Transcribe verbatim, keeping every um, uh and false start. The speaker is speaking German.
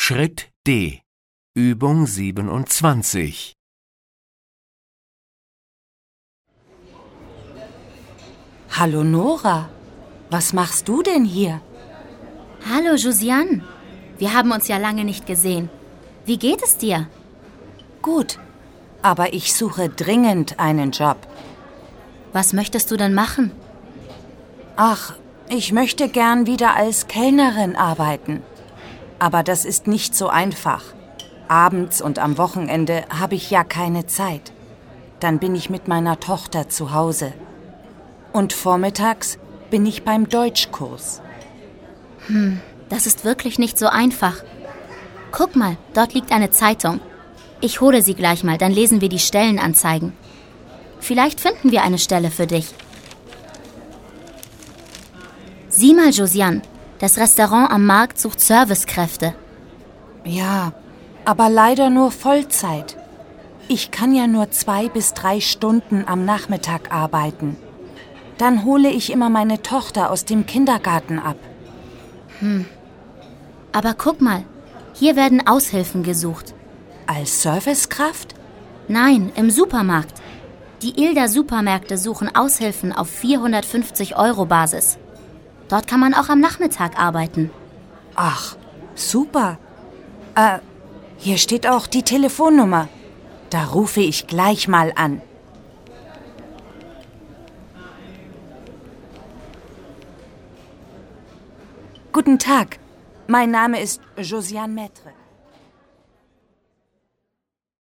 Schritt D. Übung siebenundzwanzig. Hallo Nora, was machst du denn hier? Hallo Josiane, wir haben uns ja lange nicht gesehen. Wie geht es dir? Gut, aber ich suche dringend einen Job. Was möchtest du denn machen? Ach, ich möchte gern wieder als Kellnerin arbeiten. Aber das ist nicht so einfach. Abends und am Wochenende habe ich ja keine Zeit. Dann bin ich mit meiner Tochter zu Hause. Und vormittags bin ich beim Deutschkurs. Hm, das ist wirklich nicht so einfach. Guck mal, dort liegt eine Zeitung. Ich hole sie gleich mal, dann lesen wir die Stellenanzeigen. Vielleicht finden wir eine Stelle für dich. Sieh mal, Josiane, das Restaurant am Markt sucht Servicekräfte. Ja, aber leider nur Vollzeit. Ich kann ja nur zwei bis drei Stunden am Nachmittag arbeiten. Dann hole ich immer meine Tochter aus dem Kindergarten ab. Hm. Aber guck mal, hier werden Aushilfen gesucht. Als Servicekraft? Nein, im Supermarkt. Die Ilda Supermärkte suchen Aushilfen auf vierhundertfünfzig Euro Basis. Dort kann man auch am Nachmittag arbeiten. Ach, super. Äh, hier steht auch die Telefonnummer. Da rufe ich gleich mal an. Guten Tag, mein Name ist Josiane Maitre.